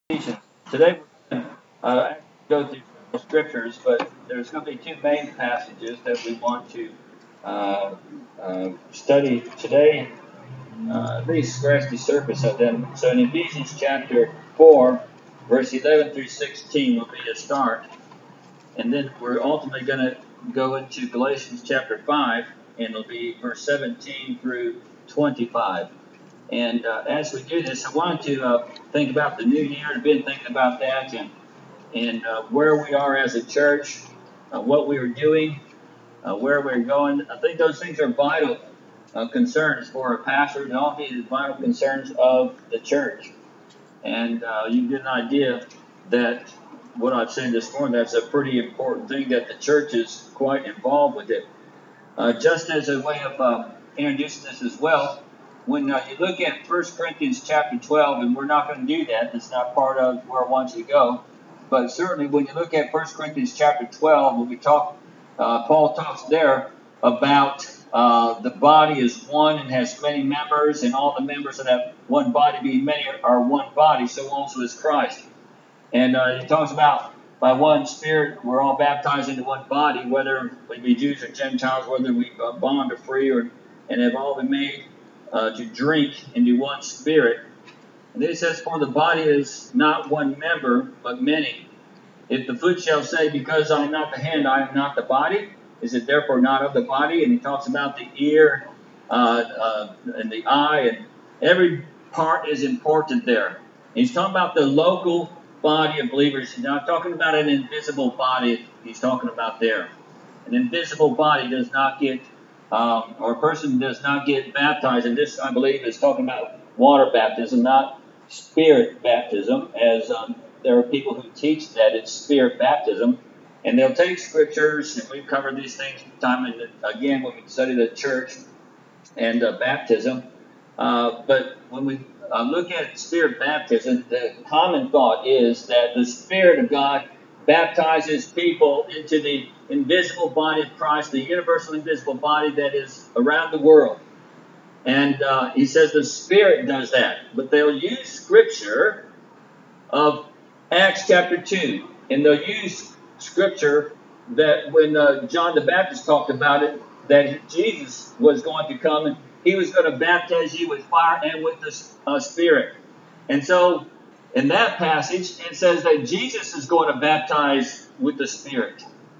Ephesians. Today we're going to go through several scriptures, but there's going to be two main passages that we want to study today, at least scratch the surface of them. So in Ephesians chapter 4, verse 11 through 16 will be a start. And then we're ultimately going to go into Galatians chapter 5, and it'll be verse 17 through 25. And as we do this, I wanted to think about the new year. I've been thinking about that and where we are as a church, what we are doing, where we're going. I think those things are vital concerns for a pastor, and all these vital concerns of the church. And you get an idea that what I've said this morning, that's a pretty important thing, that the church is quite involved with it. Just as a way of introducing this as well, when you look at 1 Corinthians chapter 12, and we're not going to do that, that's not part of where I want you to go, but certainly when you look at 1 Corinthians chapter 12, when we talk, Paul talks there about the body is one and has many members, and all the members of that one body, being many, are one body, so also is Christ. And he talks about by one Spirit we're all baptized into one body, whether we be Jews or Gentiles, whether we bond or free, and have all been made to drink into one Spirit. And then he says, for the body is not one member, but many. If the foot shall say, because I am not the hand, I am not the body, is it therefore not of the body? And he talks about the ear and the eye, and every part is important there. And he's talking about the local body of believers. He's not talking about an invisible body. He's talking about there. An invisible body does not get or a person does not get baptized, and this, I believe, is talking about water baptism, not spirit baptism, as there are people who teach that it's spirit baptism, and they'll take scriptures, and we've covered these things time and again when we study the church and baptism, but when we look at spirit baptism, the common thought is that the Spirit of God baptizes people into the invisible body of Christ, the universal invisible body that is around the world. And he says the Spirit does that. But they'll use scripture of Acts chapter 2. And they'll use scripture that when John the Baptist talked about it, that Jesus was going to come and he was going to baptize you with fire and with the Spirit. And so in that passage, it says that Jesus is going to baptize with the Spirit.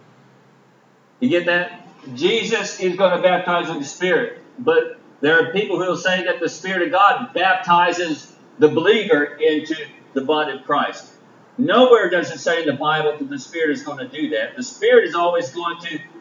You get that? Jesus is going to baptize with the Spirit. But there are people who will say that the Spirit of God baptizes the believer into the body of Christ. Nowhere does it say in the Bible that the Spirit is going to do that. The Spirit is always going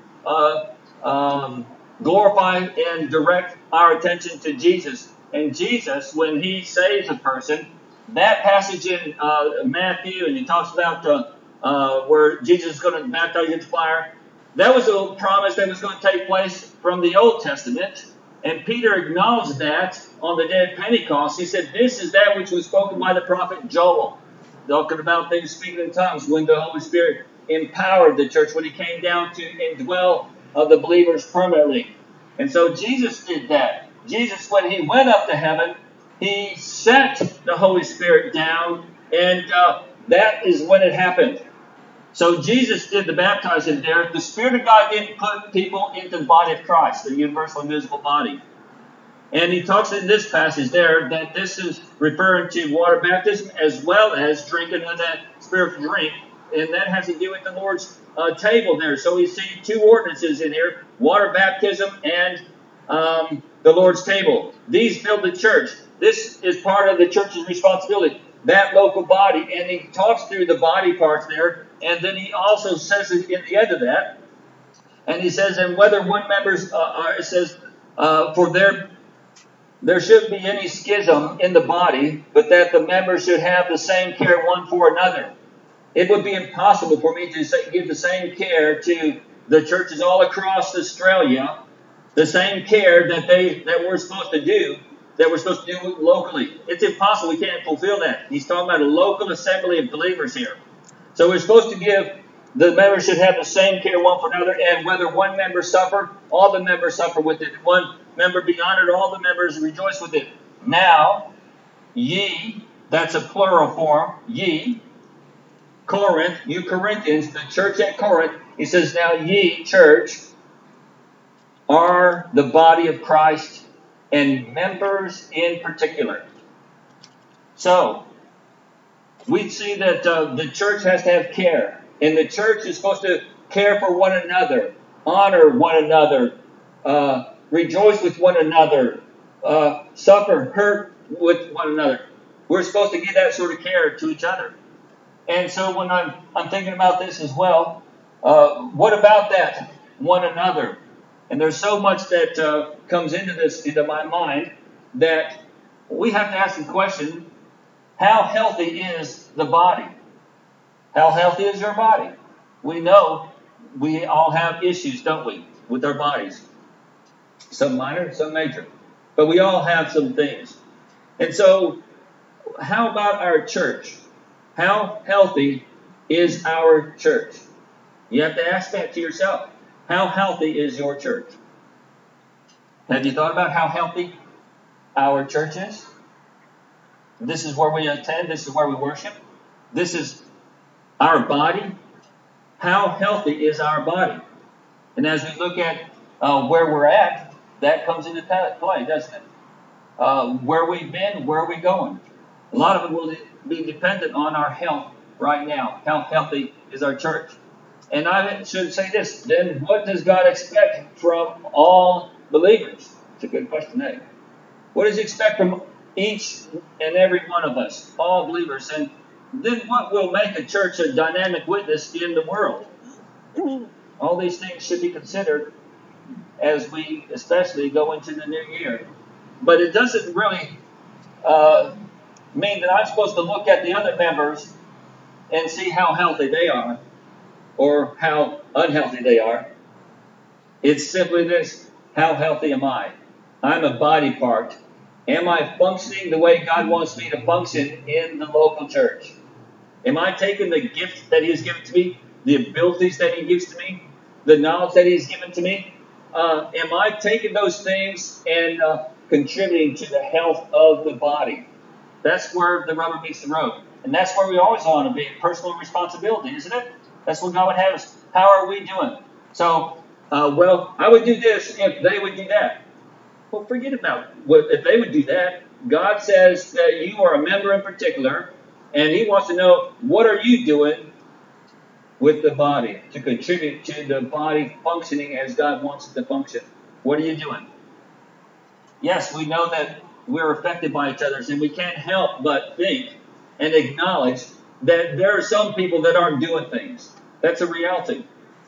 to glorify and direct our attention to Jesus. And Jesus, when he saves a person, that passage in Matthew, and he talks about where Jesus is going to baptize you with fire, that was a promise that was going to take place from the Old Testament. And Peter acknowledged that on the day of Pentecost. He said, this is that which was spoken by the prophet Joel, talking about things speaking in tongues, when the Holy Spirit empowered the church, when he came down to indwell the believers permanently. And so Jesus did that. Jesus, when he went up to heaven, he sent the Holy Spirit down, and that is when it happened. So Jesus did the baptizing there. The Spirit of God didn't put people into the body of Christ, the universal invisible body. And he talks in this passage there that this is referring to water baptism as well as drinking of that spiritual drink. And that has to do with the Lord's table there. So we see two ordinances in here, water baptism and the Lord's table. These build the church. This is part of the church's responsibility, that local body. And he talks through the body parts there. And then he also says in the end of that, and he says, and whether one member, it says, for there shouldn't be any schism in the body, but that the members should have the same care one for another. It would be impossible for me to give the same care to the churches all across Australia, the same care that we're supposed to do, that we're supposed to do locally. It's impossible. We can't fulfill that. He's talking about a local assembly of believers here. So we're supposed to give, the members should have the same care one for another, and whether one member suffer, all the members suffer with it. One member be honored, all the members rejoice with it. Now, ye That's a plural form, ye. Corinth, you Corinthians, the church at Corinth, he says, now ye, church, are the body of Christ and members in particular. So, we see that the church has to have care. And the church is supposed to care for one another, honor one another, rejoice with one another, suffer, hurt with one another. We're supposed to give that sort of care to each other. And so when I'm thinking about this as well, what about that one another? And there's so much that comes into my mind, that we have to ask the question, how healthy is the body? How healthy is your body? We know we all have issues, don't we, with our bodies? Some minor, some major. But we all have some things. And so, how about our church? How healthy is our church? You have to ask that to yourself. How healthy is your church? Have you thought about how healthy our church is? This is where we attend. This is where we worship. This is our body. How healthy is our body? And as we look at where we're at, that comes into play, doesn't it? Where we've been, where are we going? A lot of it will be dependent on our health right now. How healthy is our church? And I should say this, then what does God expect from all believers? It's a good question, eh? What does He expect from each and every one of us, all believers? And then what will make a church a dynamic witness in the world? All these things should be considered as we especially go into the new year. But it doesn't really mean that I'm supposed to look at the other members and see how healthy they are or how unhealthy they are. It's simply this: how healthy am I? I'm a body part. Am I functioning the way God wants me to function in the local church? Am I taking the gift that He has given to me, the abilities that He gives to me, the knowledge that He's given to me? Am I taking those things and contributing to the health of the body? That's where the rubber meets the road. And that's where we always want to be, personal responsibility, isn't it? That's what God would have us. How are we doing? So, well, I would do this if they would do that. Well, forget about if they would do that. God says that you are a member in particular, and He wants to know, what are you doing with the body to contribute to the body functioning as God wants it to function? What are you doing? Yes, we know that we're affected by each other, and we can't help but think and acknowledge that there are some people that aren't doing things. That's a reality.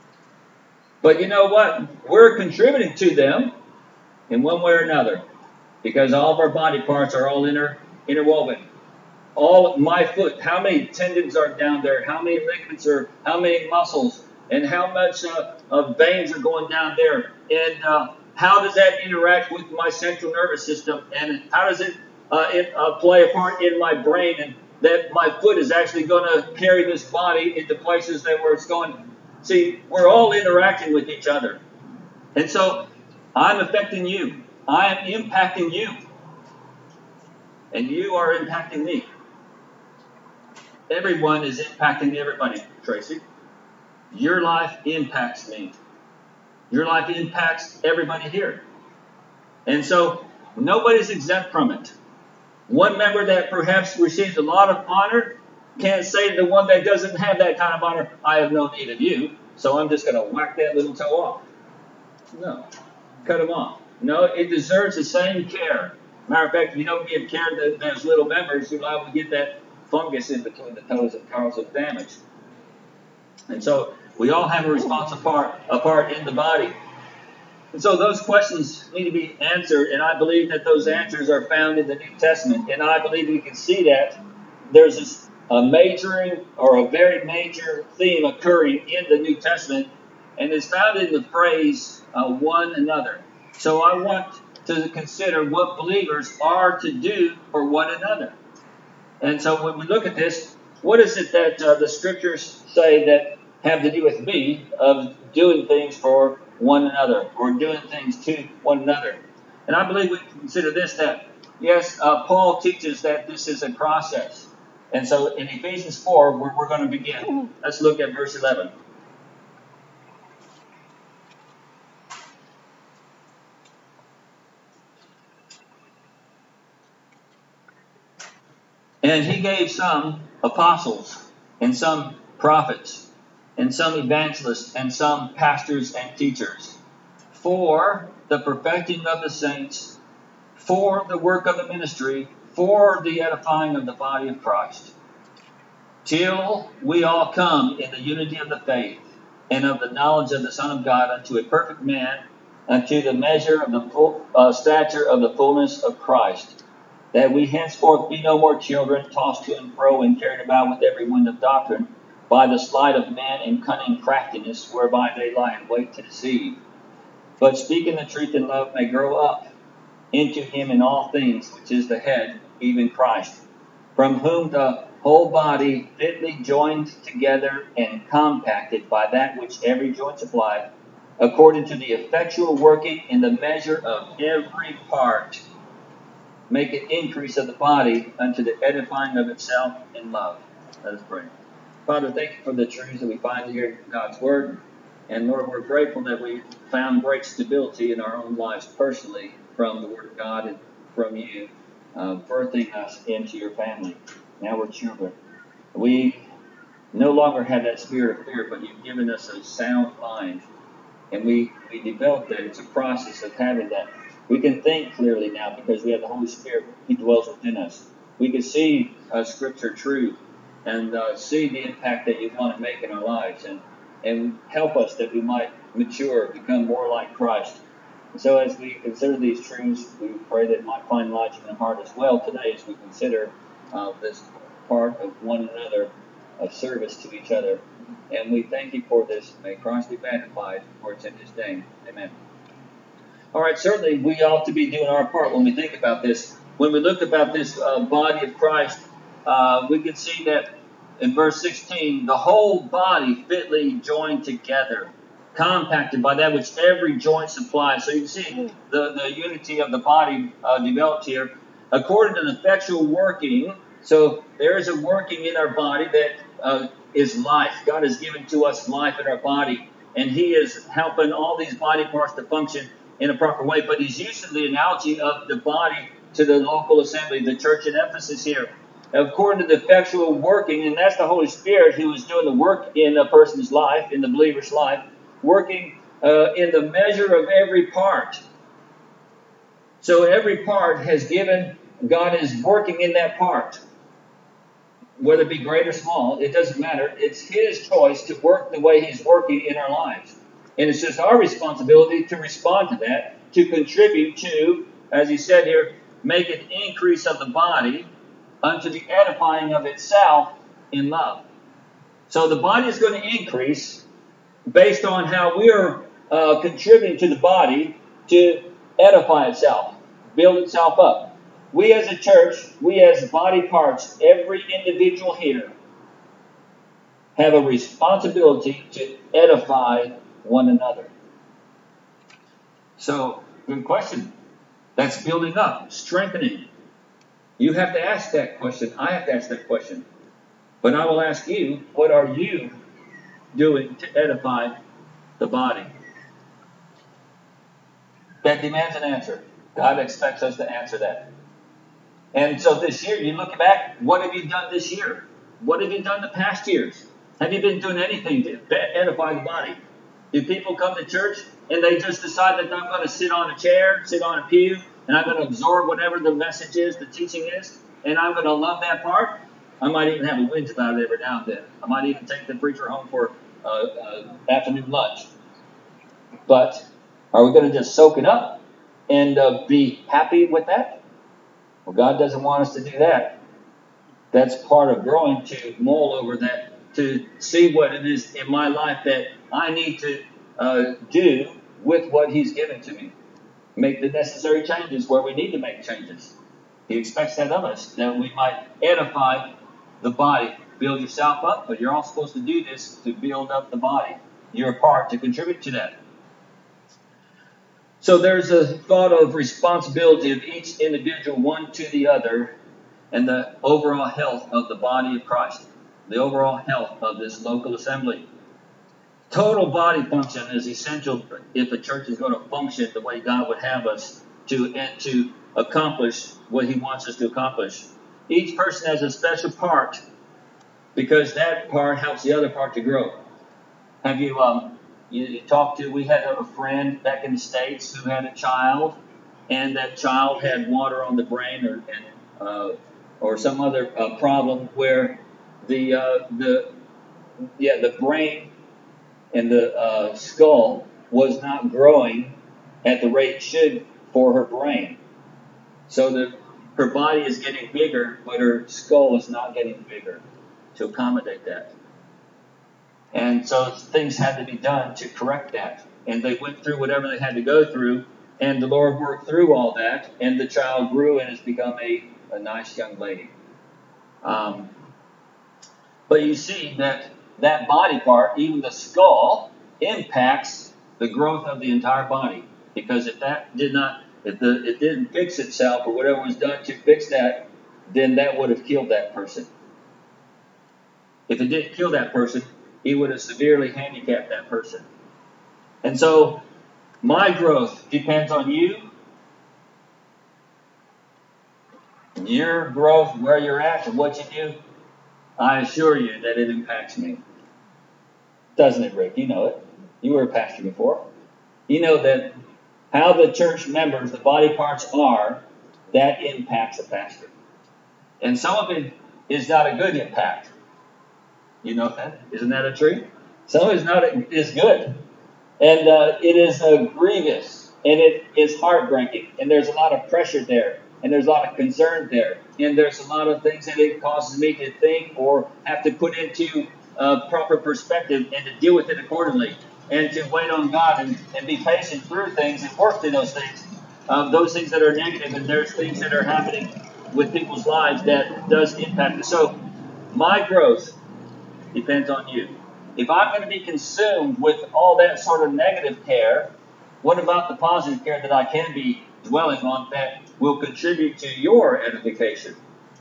But you know what? We're contributing to them in one way or another, because all of our body parts are all interwoven. All my foot, how many tendons are down there? How many ligaments are? How many muscles? And how much veins are going down there? And how does that interact with my central nervous system? And how does it play a part in my brain? And that my foot is actually going to carry this body into places where it's going. See, we're all interacting with each other. And so I'm affecting you. I am impacting you. And you are impacting me. Everyone is impacting everybody, Tracy. Your life impacts me. Your life impacts everybody here. And so nobody's exempt from it. One member that perhaps receives a lot of honor can't say to the one that doesn't have that kind of honor, I have no need of you, so I'm just going to whack that little toe off. No. Cut him off. No, it deserves the same care. Matter of fact, if you don't give care to those little members, you're liable to get that fungus in between the toes and cause of damage. And so we all have a responsible part in the body. And so those questions need to be answered, and I believe that those answers are found in the New Testament. And I believe we can see that there's a majoring or a very major theme occurring in the New Testament, and it's found in the phrase one another. So I want to consider what believers are to do for one another. And so when we look at this, what is it that the Scriptures say that have to do with me of doing things for one another or doing things to one another? And I believe we can consider this, that Yes, Paul teaches that this is a process. And so in Ephesians 4, we're going to begin. Let's look at verse 11. And he gave some apostles, and some prophets, and some evangelists, and some pastors and teachers, for the perfecting of the saints, for the work of the ministry, for the edifying of the body of Christ, till we all come in the unity of the faith and of the knowledge of the Son of God, unto a perfect man, unto the measure of the full stature of the fullness of Christ, that we henceforth be no more children, tossed to and fro and carried about with every wind of doctrine, by the sleight of men and cunning craftiness, whereby they lie in wait to deceive. But speaking the truth in love may grow up into him in all things, which is the head, even Christ, from whom the whole body, fitly joined together and compacted by that which every joint supplied, according to the effectual working in the measure of every part, make an increase of the body unto the edifying of itself in love. Let us pray. Father, thank you for the truths that we find here in God's Word. And Lord, we're grateful that we found great stability in our own lives personally from the Word of God and from you, birthing us into your family. Now we're children. We no longer have that spirit of fear, but you've given us a sound mind. And we developed that. It's a process of having that. We can think clearly now because we have the Holy Spirit. He dwells within us. We can see Scripture truth and see the impact that you want to make in our lives and help us that we might mature, become more like Christ. And so as we consider these truths, we pray that it might find lodging in the heart as well today as we consider this part of one another, of service to each other. And we thank you for this. May Christ be magnified, for it's in his name. Amen. All right, certainly we ought to be doing our part when we think about this. When we look about this body of Christ, we can see that in verse 16, the whole body fitly joined together, compacted by that which every joint supplies. So you can see the unity of the body developed here, according to the effectual working. So there is a working in our body that is life. God has given to us life in our body, and he is helping all these body parts to function in a proper way. But he's using the analogy of the body to the local assembly, the church in Ephesus here, according to the effectual working, and that's the Holy Spirit who is doing the work in a person's life, in the believer's life, working in the measure of every part. So every part has given, God is working in that part. Whether it be great or small, it doesn't matter. It's his choice to work the way he's working in our lives. And it's just our responsibility to respond to that, to contribute to, as he said here, make an increase of the body unto the edifying of itself in love. So the body is going to increase based on how we're contributing to the body to edify itself, build itself up. We as a church, we as body parts, every individual here have a responsibility to edify one another. So, good question. That's building up, strengthening. You have to ask that question. I have to ask that question. But I will ask you, what are you doing to edify the body? That demands an answer. God expects us to answer that. And so this year, you look back, what have you done this year? What have you done the past years? Have you been doing anything to edify the body? Do people come to church and they just decide that I'm going to sit on a chair, sit on a pew, and I'm going to absorb whatever the message is, the teaching is, and I'm going to love that part? I might even have a whinge about it every now and then. I might even take the preacher home for afternoon lunch. But are we going to just soak it up and be happy with that? Well, God doesn't want us to do that. That's part of growing, to mull over that, to see what it is in my life that I need to do with what he's given to me. Make the necessary changes where we need to make changes. He expects that of us, that we might edify the body. Build yourself up, but you're all supposed to do this to build up the body. You're a part to contribute to that. So there's a thought of responsibility of each individual, one to the other, and the overall health of the body of Christ, the overall health of this local assembly. Total body function is essential if a church is going to function the way God would have us to accomplish what He wants us to accomplish. Each person has a special part because that part helps the other part to grow. Have you talked to? We had a friend back in the States who had a child, and that child had water on the brain or some other problem where the brain and the skull was not growing at the rate it should for her brain. So her body is getting bigger, but her skull is not getting bigger to accommodate that. And so things had to be done to correct that. And they went through whatever they had to go through, and the Lord worked through all that, and the child grew and has become a nice young lady. But you see that body part, even the skull, impacts the growth of the entire body. Because if it didn't fix itself, or whatever was done to fix that, then that would have killed that person. If it didn't kill that person, He would have severely handicapped that person. And so, my growth depends on you. Your growth, where you're at, and what you do, I assure you that it impacts me. Doesn't it, Rick? You know it. You were a pastor before. You know that how the church members, the body parts are, that impacts a pastor. And some of it is not a good impact. You know that? Isn't that a truth? Some of it is good. And it is grievous. And it is heartbreaking. And there's a lot of pressure there. And there's a lot of concern there. And there's a lot of things that it causes me to think or have to put into proper perspective and to deal with it accordingly. And to wait on God and be patient through things and work through those things that are negative. And there's things that are happening with people's lives that does impact us. So my growth depends on you. If I'm going to be consumed with all that sort of negative care, what about the positive care that I can be dwelling on that will contribute to your edification?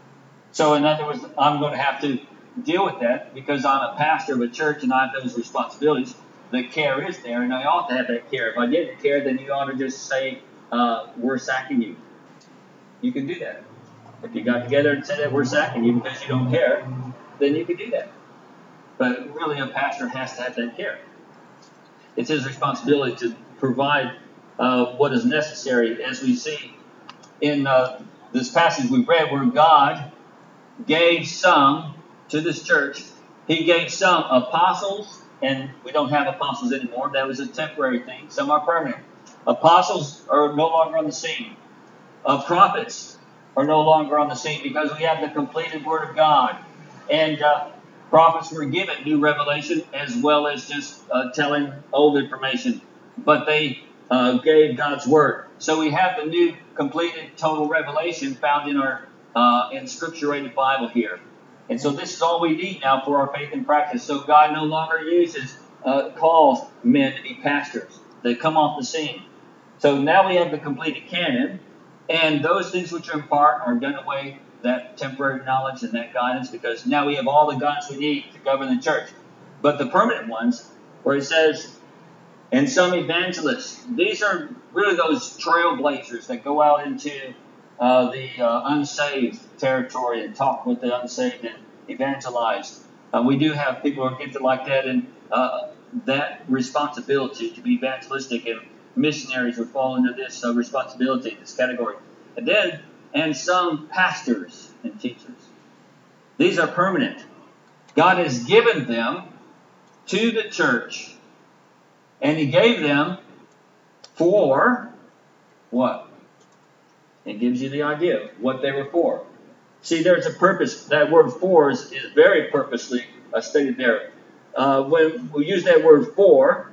So in other words, I'm going to have to deal with that because I'm a pastor of a church and I have those responsibilities. The care is there, and I ought to have that care. If I didn't care, then you ought to just say, we're sacking you. You can do that. If you got together and said that we're sacking you because you don't care, then you can do that. But really, a pastor has to have that care. It's his responsibility to provide what is necessary, as we see in this passage we read, where God gave some to this church. He gave some apostles, and we don't have apostles anymore. That was a temporary thing. Some are permanent. Apostles are no longer on the scene. Prophets are no longer on the scene because we have the completed Word of God. And prophets were given new revelation as well as just telling old information. But they gave God's Word. So we have the new completed total revelation found in our in scripturated Bible here. And so this is all we need now for our faith and practice. So God no longer calls men to be pastors. They come off the scene. So now we have the completed canon, and those things which are in part are done away, that temporary knowledge and that guidance, because now we have all the guidance we need to govern the church. But the permanent ones, where it says, and some evangelists, these are really those trailblazers that go out into the unsaved territory and talk with the unsaved and evangelize. We do have people who are gifted like that, and that responsibility to be evangelistic, and missionaries would fall into this responsibility, this category. And some pastors and teachers. These are permanent. God has given them to the church, and He gave them for what? It gives you the idea of what they were for. See, there's a purpose. That word "for" is very purposely stated there. When we use that word "for,"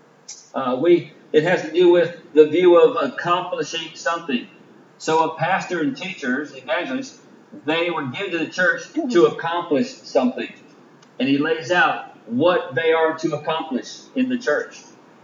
it has to do with the view of accomplishing something. So a pastor and teachers, evangelists, they were given to the church to accomplish something. And he lays out what they are to accomplish in the church.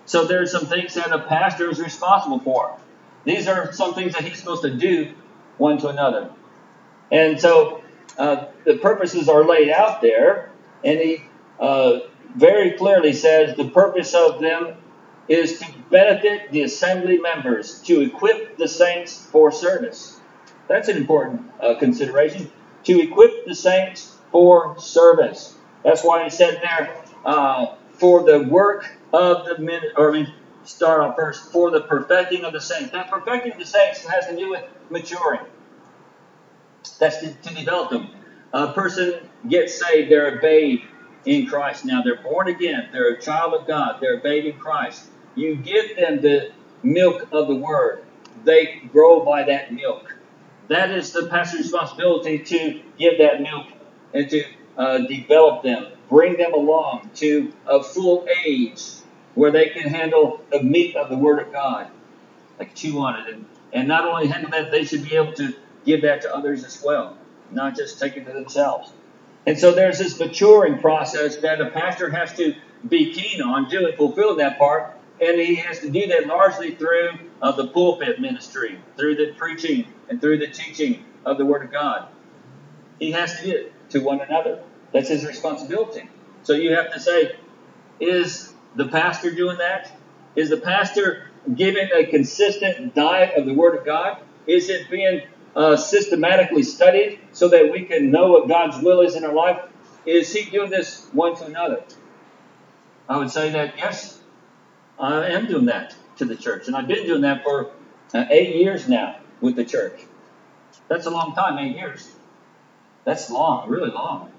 So there's some things that a pastor is responsible for. These are some things that he's supposed to do one to another. And so the purposes are laid out there, and he very clearly says the purpose of them is to benefit the assembly members, to equip the saints for service. That's an important consideration, to equip the saints for service. That's why he said there, for the work of the start off first, for the perfecting of the saints. That perfecting of the saints has to do with maturing. That's to develop them. A person gets saved, they're a babe in Christ now. They're born again. They're a child of God. They're a babe in Christ. You give them the milk of the Word. They grow by that milk. That is the pastor's responsibility, to give that milk and to develop them, bring them along to a full age where they can handle the meat of the Word of God, like chew on it. And not only handle that, they should be able to give that to others as well, not just take it to themselves. And so there's this maturing process that a pastor has to be keen on doing, fulfilling that part. And he has to do that largely through the pulpit ministry, through the preaching and through the teaching of the Word of God. He has to do it to one another. That's his responsibility. So you have to say, is the pastor doing that? Is the pastor giving a consistent diet of the Word of God? Is it being systematically studied so that we can know what God's will is in our life? Is he doing this one to another? I would say that, yes, I am doing that to the church. And I've been doing that for 8 years now with the church. That's a long time, 8 years. That's long, really long.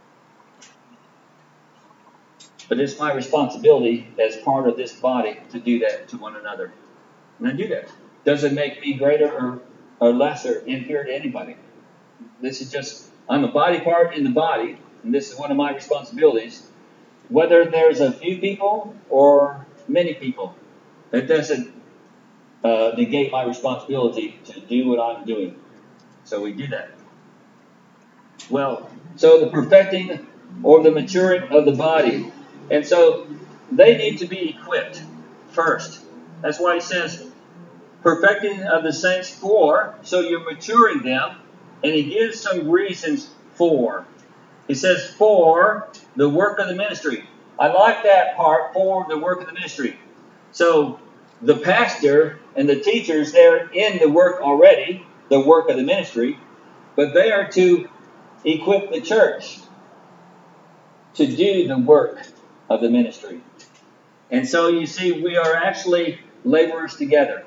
But it's my responsibility as part of this body to do that to one another. And I do that. Doesn't make me greater or lesser, inferior to anybody. This is just, I'm a body part in the body, and this is one of my responsibilities. Whether there's a few people or many people, that doesn't negate my responsibility to do what I'm doing. So we do that. Well, so the perfecting or the maturing of the body. And so they need to be equipped first. That's why he says, perfecting of the saints for, so you're maturing them. And he gives some reasons for. He says, for the work of the ministry. I like that part, for the work of the ministry. So the pastor and the teachers, they're in the work already, the work of the ministry, but they are to equip the church to do the work of the ministry. And so you see, we are actually laborers together.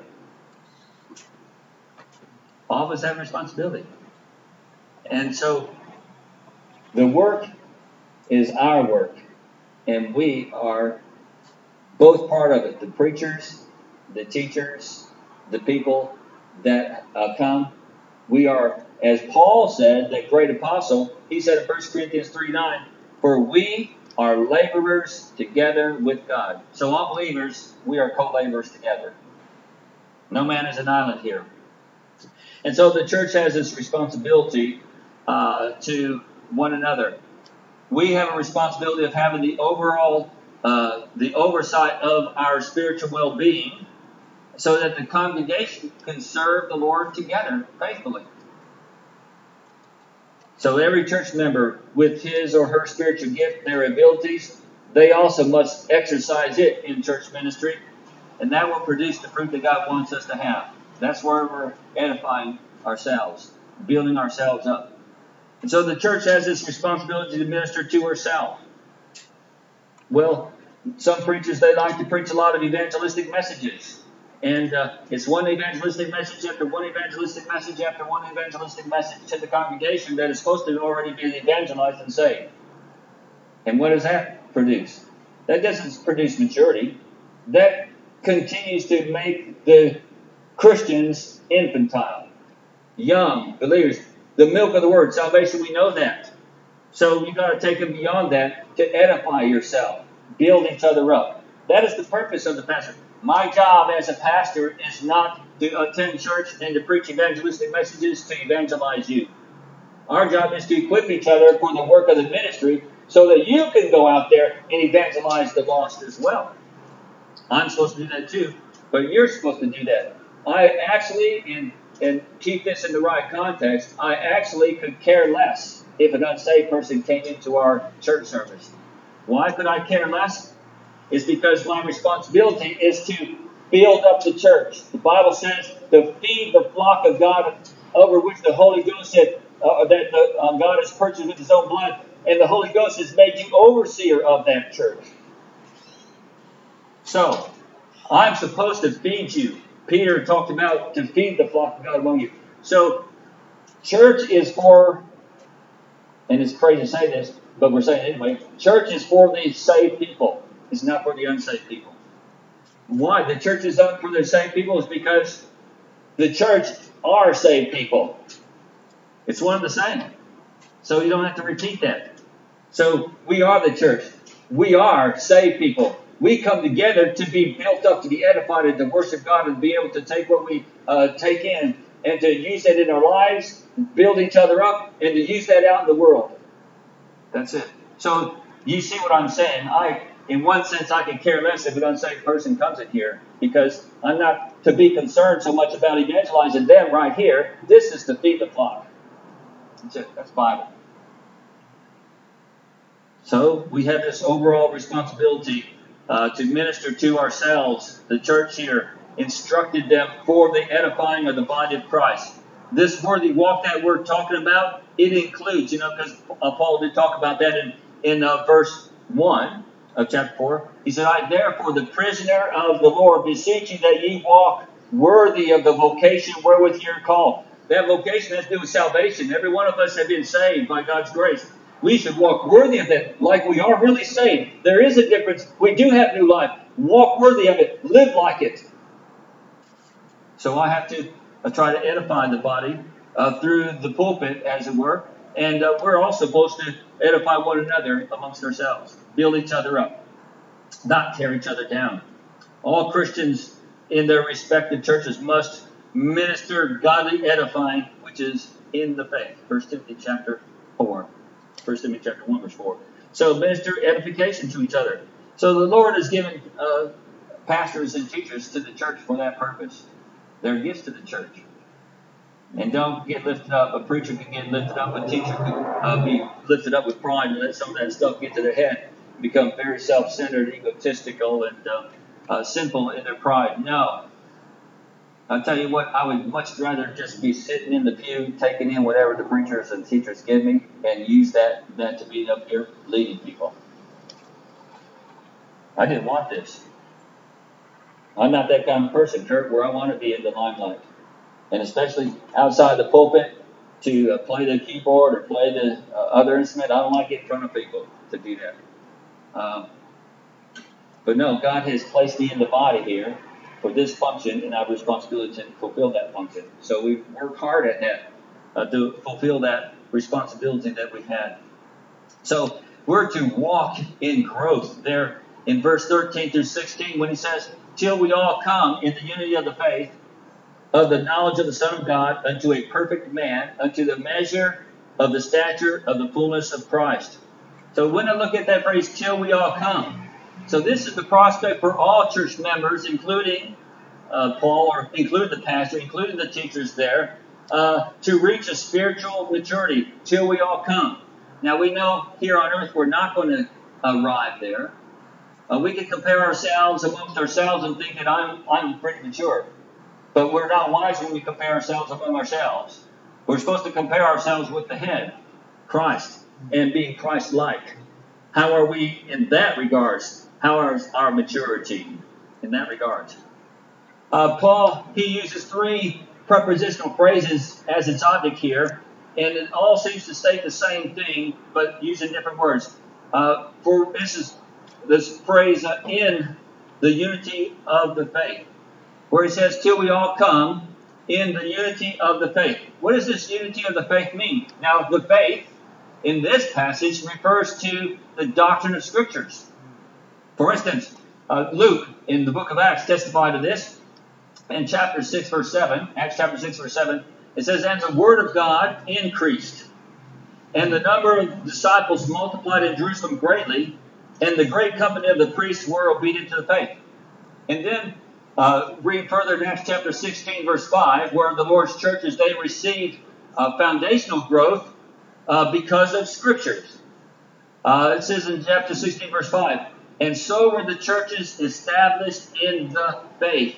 All of us have responsibility. And so the work is our work, and we are both part of it. The preachers, the teachers, the people that come. We are, as Paul said, that great apostle, he said in 1 Corinthians 3:9, for we are laborers together with God. So all believers, we are co-laborers together. No man is an island here. And so the church has this responsibility to one another. We have a responsibility of having the overall, the oversight of our spiritual well-being, so that the congregation can serve the Lord together faithfully. So every church member, with his or her spiritual gift, their abilities, they also must exercise it in church ministry, and that will produce the fruit that God wants us to have. That's where we're edifying ourselves, building ourselves up. And so the church has this responsibility to minister to herself. Well, some preachers, they like to preach a lot of evangelistic messages. And it's one evangelistic message after one evangelistic message after one evangelistic message to the congregation that is supposed to already be evangelized and saved. And what does that produce? That doesn't produce maturity. That continues to make the Christians infantile, young believers. The milk of the word, salvation, we know that. So you've got to take them beyond that to edify yourself, build each other up. That is the purpose of the pastor. My job as a pastor is not to attend church and to preach evangelistic messages to evangelize you. Our job is to equip each other for the work of the ministry so that you can go out there and evangelize the lost as well. I'm supposed to do that too, but you're supposed to do that. I actually, and keep this in the right context, I actually could care less if an unsaved person came into our church service. Why could I care less? It's because my responsibility is to build up the church. The Bible says to feed the flock of God over which the Holy Ghost said that God has purchased with his own blood, and the Holy Ghost has made you overseer of that church. So, I'm supposed to feed you. Peter talked about to feed the flock of God among you. So, church is for, and it's crazy to say this, but we're saying it anyway, church is for the saved people. It's not for the unsaved people. Why? The church is up for the saved people is because the church are saved people. It's one and the same. So you don't have to repeat that. So we are the church. We are saved people. We come together to be built up, to be edified, and to worship God, and be able to take what we take in and to use that in our lives, build each other up, and to use that out in the world. That's it. So you see what I'm saying? In one sense, I can care less if an unsaved person comes in here, because I'm not to be concerned so much about evangelizing them right here. This is to feed the flock. That's it. That's Bible. So we have this overall responsibility to minister to ourselves. The church here instructed them for the edifying of the body of Christ. This worthy walk that we're talking about, it includes, because Paul did talk about that in verse 1 of chapter 4. He said, I therefore, the prisoner of the Lord, beseech you that ye walk worthy of the vocation wherewith you're called. That vocation has to do with salvation. Every one of us have been saved by God's grace. We should walk worthy of it, like we are really saved. There is a difference. We do have new life. Walk worthy of it. Live like it. So I have to try to edify the body through the pulpit, as it were. And we're also supposed to edify one another amongst ourselves. Build each other up. Not tear each other down. All Christians in their respective churches must minister godly edifying, which is in the faith. 1 Timothy chapter 4. 1 Timothy chapter 1, verse 4. So minister edification to each other. So the Lord has given pastors and teachers to the church for that purpose. They're gifts to the church. And don't get lifted up. A preacher can get lifted up. A teacher can be lifted up with pride and let some of that stuff get to their head. Become very self-centered, egotistical, and sinful in their pride. No. I'll tell you what, I would much rather just be sitting in the pew, taking in whatever the preachers and teachers give me, and use that to be up here leading people. I didn't want this. I'm not that kind of person, Kurt, where I want to be in the limelight. And especially outside the pulpit, to play the keyboard or play the other instrument. I don't like getting in front of people to do that. But no, God has placed me in the body here for this function, and I have responsibility to fulfill that function. So we work hard at that, to fulfill that responsibility that we've had. So we're to walk in growth there in verse 13 through 16 when he says, till we all come in the unity of the faith, of the knowledge of the Son of God, unto a perfect man, unto the measure of the stature of the fullness of Christ. So when I look at that phrase, till we all come, so this is the prospect for all church members, including Paul, or including the pastor, including the teachers there, to reach a spiritual maturity till we all come. Now we know here on earth we're not going to arrive there. We can compare ourselves amongst ourselves and think that I'm pretty mature. But we're not wise when we compare ourselves among ourselves. We're supposed to compare ourselves with the head, Christ, and being Christ-like. How are we in that regards? How is our maturity in that regard? Paul, he uses 3 prepositional phrases as its object here, and it all seems to state the same thing, but using different words. For this phrase, in the unity of the faith, where he says, till we all come in the unity of the faith. What does this unity of the faith mean? Now, the faith in this passage refers to the doctrine of Scriptures. For instance, Luke in the book of Acts testified to this. In chapter 6, verse 7, Acts chapter 6, verse 7, it says, and the word of God increased, and the number of disciples multiplied in Jerusalem greatly, and the great company of the priests were obedient to the faith. And then read further in Acts chapter 16, verse 5, where the Lord's churches, they received foundational growth because of Scriptures. It says in chapter 16, verse 5, and so were the churches established in the faith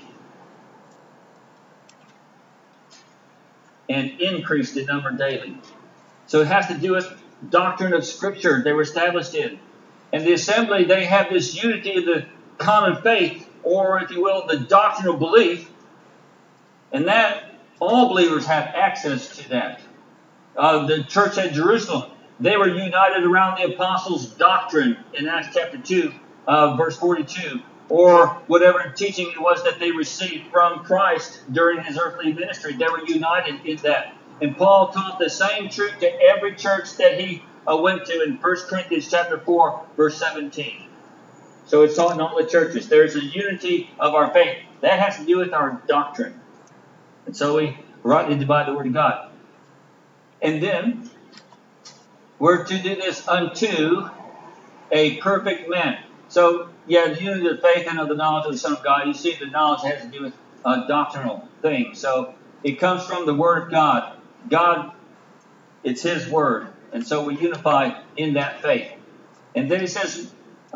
and increased in number daily. So it has to do with doctrine of Scripture they were established in. And the assembly, they have this unity of the common faith, or if you will, the doctrinal belief, and that all believers have access to that. The church at Jerusalem, they were united around the apostles' doctrine in Acts chapter 2, verse 42, or whatever teaching it was that they received from Christ during his earthly ministry. They were united in that. And Paul taught the same truth to every church that he went to in 1 Corinthians chapter 4, verse 17. So it's taught in all the churches. There's a unity of our faith. That has to do with our doctrine. And so we rightly divide the Word of God. And then we're to do this unto a perfect man. So, yeah, the unity of faith and of the knowledge of the Son of God. You see, the knowledge has to do with doctrinal things. So it comes from the Word of God. God, it's His Word. And so we unify in that faith. And then he says,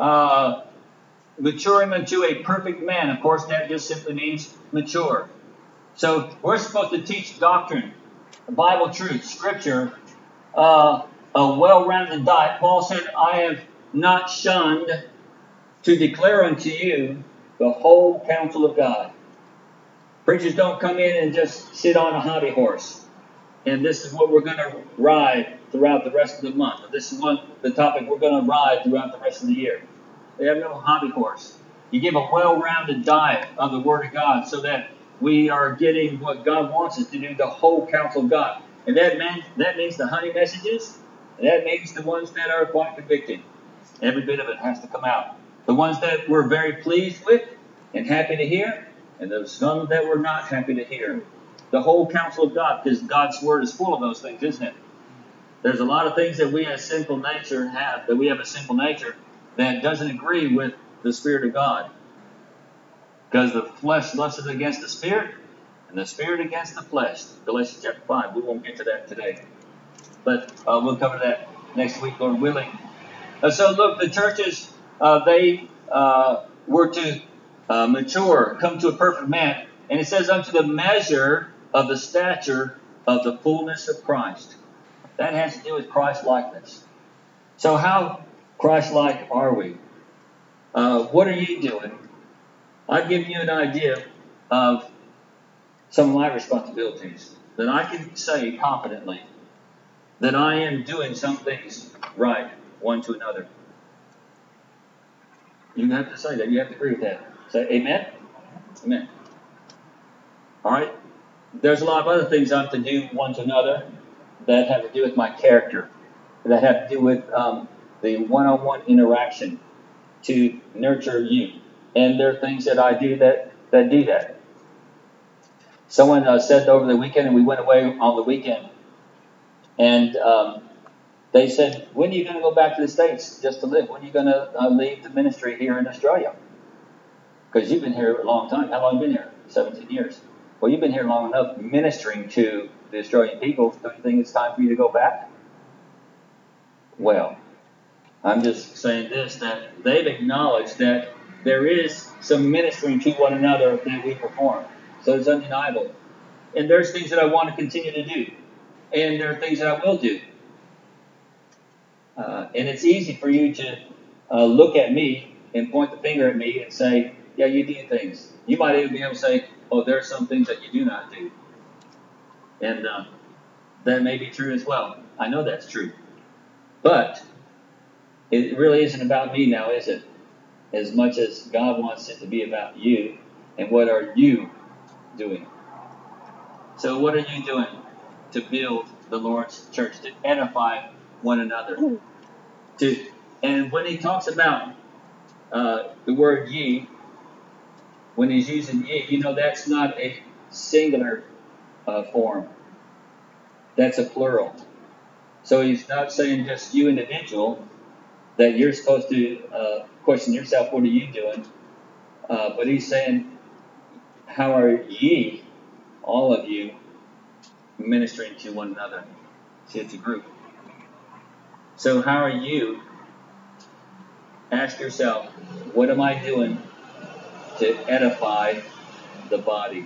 mature him unto a perfect man. Of course, that just simply means mature. So we're supposed to teach doctrine, Bible truth, Scripture, a well-rounded diet. Paul said, I have not shunned to declare unto you the whole counsel of God. Preachers don't come in and just sit on a hobby horse. And this is what we're going to ride throughout the rest of the month. This is the topic we're going to ride throughout the rest of the year. They have no hobby horse. You give a well-rounded diet of the Word of God so that we are getting what God wants us to do, the whole counsel of God. And that means the honey messages, and that means the ones that are quite convicting. Every bit of it has to come out. The ones that we're very pleased with and happy to hear, and those some that we're not happy to hear. The whole counsel of God, because God's Word is full of those things, isn't it? There's a lot of things that we as sinful nature have, that we have a sinful nature that doesn't agree with the Spirit of God. Because the flesh lusts against the Spirit, and the Spirit against the flesh. Galatians chapter 5. We won't get to that today. But we'll cover that next week, Lord willing. So look, the churches, they were to mature, come to a perfect man. And it says, unto the measure of the stature of the fullness of Christ. That has to do with Christ-likeness. So how Christ-like are we? What are you doing? I've given you an idea of some of my responsibilities, that I can say confidently that I am doing some things right, one to another. You have to say that. You have to agree with that. Say amen? Amen. All right? There's a lot of other things I'm to do one to another that have to do with my character, that have to do with the one-on-one interaction to nurture you. And there are things that I do that do that. Someone said over the weekend, and we went away on the weekend, and they said, when are you going to go back to the States just to live? When are you going to leave the ministry here in Australia? Because you've been here a long time. How long have you been here? 17 years. Well, you've been here long enough ministering to the Australian people. Don't you think it's time for you to go back? Well, I'm just saying this, that they've acknowledged that there is some ministering to one another that we perform. So it's undeniable. And there's things that I want to continue to do. And there are things that I will do. And it's easy for you to look at me and point the finger at me and say, yeah, you do things. You might even be able to say, oh, there are some things that you do not do. And that may be true as well. I know that's true. But it really isn't about me now, is it? As much as God wants it to be about you. And what are you doing? So what are you doing to build the Lord's church, to edify one another? And when he talks about the word ye, when he's using ye, you know that's not a singular form. That's a plural. So he's not saying just you individual, that you're supposed to question yourself, what are you doing? But he's saying, how are ye, all of you, ministering to one another? See, it's a group. So how are you? Ask yourself, what am I doing to edify the body?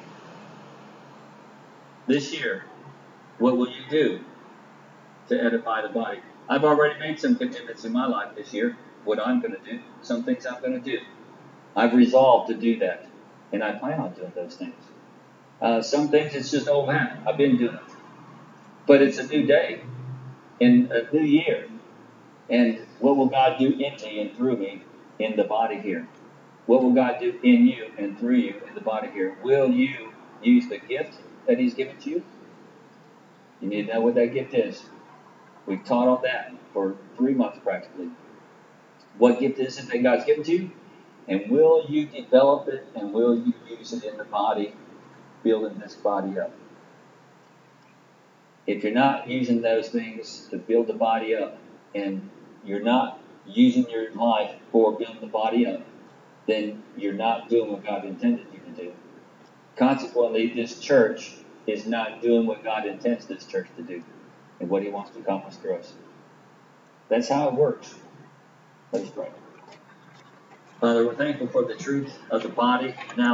This year, what will you do to edify the body? I've already made some commitments in my life this year, what I'm going to do, some things I'm going to do. I've resolved to do that, and I plan on doing those things. Some things it's just old hat. I've been doing it. But it's a new day and a new year. And what will God do in me and through me in the body here? What will God do in you and through you in the body here? Will you use the gift that He's given to you? You need to know what that gift is. We've taught on that for 3 months practically. What gift is it that God's given to you? And will you develop it and will you use it in the body, building this body up? If you're not using those things to build the body up and you're not using your life for building the body up, then you're not doing what God intended you to do. Consequently, this church is not doing what God intends this church to do and what He wants to accomplish through us. That's how it works. Let us pray. Father, we're thankful for the truth of the body. Now